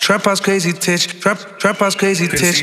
Trap house crazy titch, trap house crazy titch.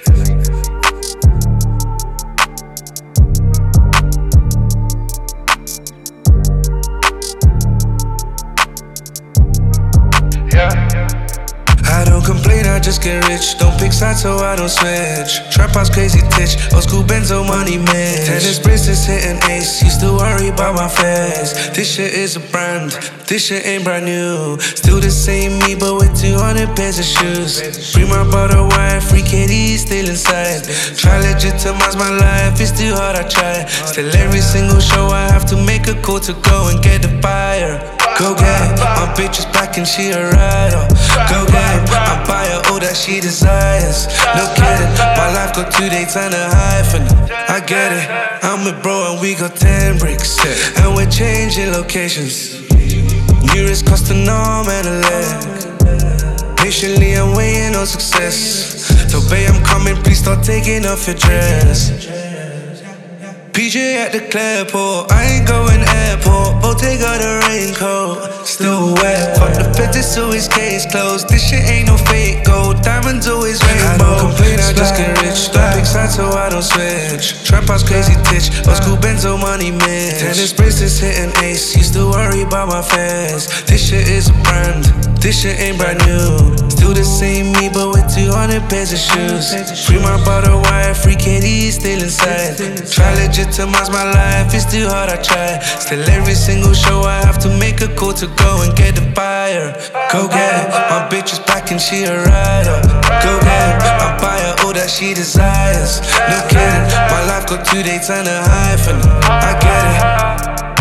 I don't complain, I just get rich. Don't pick sides so I don't switch. Trap house crazy titch, old school Benzo money man. Tennis bracelets hitting ace, used to worry about my face. This shit is a brand, this shit ain't brand new. Still the same me, but with 200 pairs of shoes. Bring my bottle wine, free KD still inside. Try legitimize my life, it's too hard, I try. Still every single show I have to make a call to go and get the buyer. Go get my bitch is back and she a rider. Go get I buy her all that she desires. No kidding, my life got 2 dates and a hyphen. I get it, I'm with bro and we got 10 bricks. And we're changing locations. Nearest cost a arm and a leg. Patiently I'm waiting on success. So babe I'm coming, please start taking off your dress. PJ at the Clayport, I ain't going airport. Botte got a raincoat, still wet. Fuck the feds, it's always case closed. This shit ain't no fake gold, diamonds always rainbow. I don't complain, I just get rich. Don't pick sides so I don't switch. Trap house crazy titch, old school Benzo money man. Tennis bracelets hitting ace, used to worry about my face. This shit is a brand, this shit ain't brand new. Still the same me, but with 200 pairs of shoes. Free my bottle wire, free KD still inside. Try legitimize my life, it's too hard, I try. Still every single show I have to make a call to go and get the buyer. Go get my bitch is back and she a rider. Go get I buy her all that she desires. No kidding, my life got 2 dates and a hyphen. I get it.